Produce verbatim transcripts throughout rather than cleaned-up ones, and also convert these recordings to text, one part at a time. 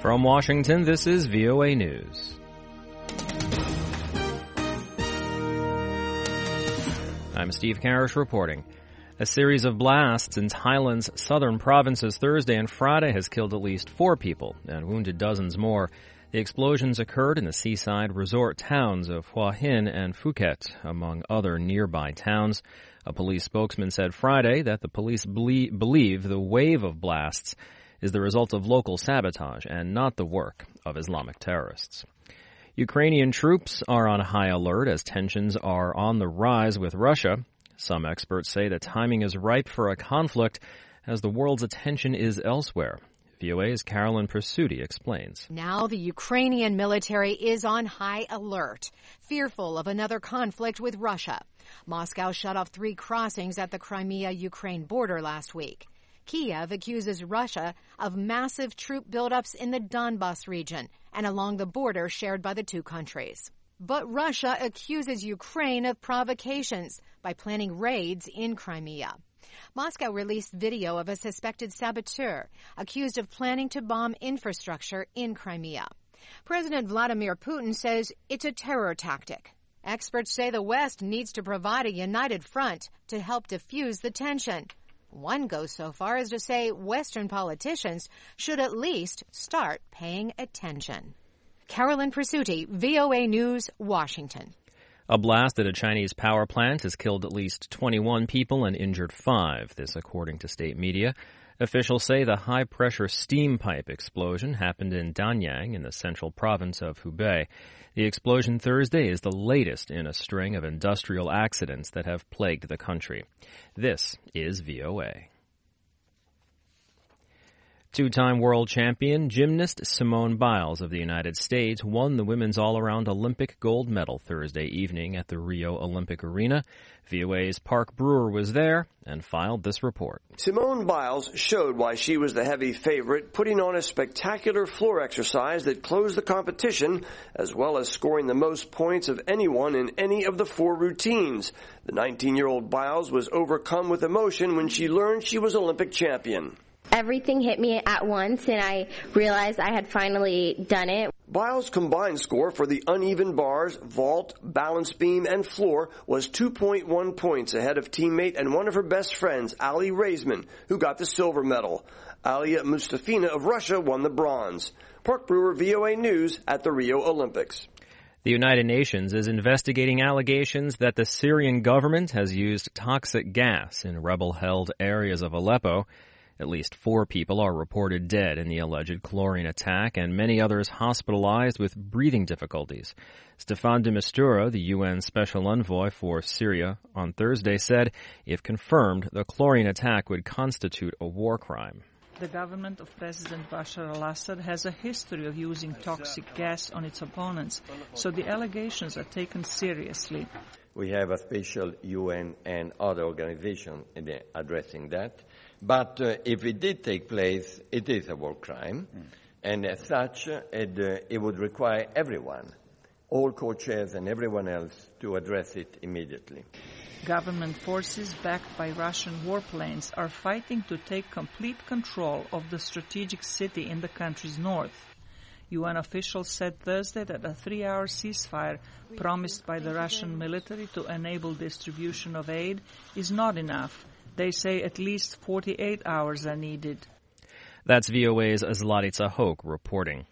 From Washington, this is V O A News. I'm Steve Karish reporting. A series of blasts in Thailand's southern provinces Thursday and Friday has killed at least four people and wounded dozens more. The explosions occurred in the seaside resort towns of Hua Hin and Phuket, among other nearby towns. A police spokesman said Friday that the police ble- believe the wave of blasts is the result of local sabotage and not the work of Islamic terrorists. Ukrainian troops are on high alert as tensions are on the rise with Russia. Some experts say the timing is ripe for a conflict as the world's attention is elsewhere. V O A's Carolyn Pursuti explains. Now the Ukrainian military is on high alert, fearful of another conflict with Russia. Moscow shut off three crossings at the Crimea-Ukraine border last week. Kiev accuses Russia of massive troop buildups in the Donbas region and along the border shared by the two countries. But Russia accuses Ukraine of provocations by planning raids in Crimea. Moscow released video of a suspected saboteur accused of planning to bomb infrastructure in Crimea. President Vladimir Putin says it's a terror tactic. Experts say the West needs to provide a united front to help defuse the tension. One goes so far as to say Western politicians should at least start paying attention. Carolyn Pursuti, V O A News, Washington. A blast at a Chinese power plant has killed at least twenty-one people and injured five, this according to state media. Officials say the high-pressure steam pipe explosion happened in Danyang in the central province of Hubei. The explosion Thursday is the latest in a string of industrial accidents that have plagued the country. This is V O A. Two-time world champion gymnast Simone Biles of the United States won the women's all-around Olympic gold medal Thursday evening at the Rio Olympic Arena. V O A's Park Brewer was there and filed this report. Simone Biles showed why she was the heavy favorite, putting on a spectacular floor exercise that closed the competition, as well as scoring the most points of anyone in any of the four routines. The nineteen-year-old Biles was overcome with emotion when she learned she was Olympic champion. Everything hit me at once, and I realized I had finally done it. Biles' combined score for the uneven bars, vault, balance beam, and floor was two point one points ahead of teammate and one of her best friends, Ali Raisman, who got the silver medal. Alia Mustafina of Russia won the bronze. Park Brewer, V O A News at the Rio Olympics. The United Nations is investigating allegations that the Syrian government has used toxic gas in rebel-held areas of Aleppo. At least four people are reported dead in the alleged chlorine attack and many others hospitalized with breathing difficulties. Staffan de Mistura, the U N Special Envoy for Syria, on Thursday said, if confirmed, the chlorine attack would constitute a war crime. The government of President Bashar al-Assad has a history of using toxic gas on its opponents, so the allegations are taken seriously. We have a special U N and other organizations addressing that. But uh, if it did take place, it is a war crime. Mm. And as such, uh, it, uh, it would require everyone, all co-chairs and everyone else, to address it immediately. Government forces backed by Russian warplanes are fighting to take complete control of the strategic city in the country's north. U N officials said Thursday that a three-hour ceasefire promised by the Russian military to enable distribution of aid is not enough. They say at least forty-eight hours are needed. That's V O A's Zlatitsa Hoke reporting.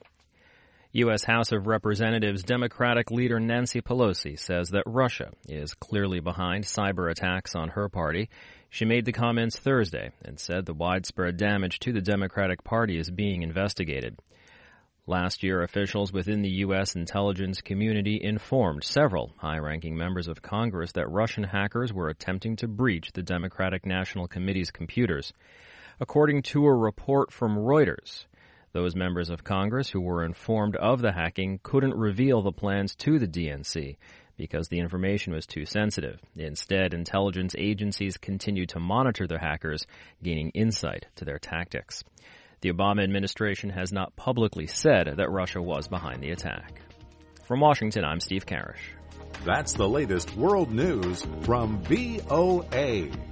U S House of Representatives Democratic leader Nancy Pelosi says that Russia is clearly behind cyber attacks on her party. She made the comments Thursday and said the widespread damage to the Democratic Party is being investigated. Last year, officials within the U S intelligence community informed several high-ranking members of Congress that Russian hackers were attempting to breach the Democratic National Committee's computers. According to a report from Reuters, those members of Congress who were informed of the hacking couldn't reveal the plans to the D N C because the information was too sensitive. Instead, intelligence agencies continued to monitor the hackers, gaining insight to their tactics. The Obama administration has not publicly said that Russia was behind the attack. From Washington, I'm Steve Karish. That's the latest world news from V O A.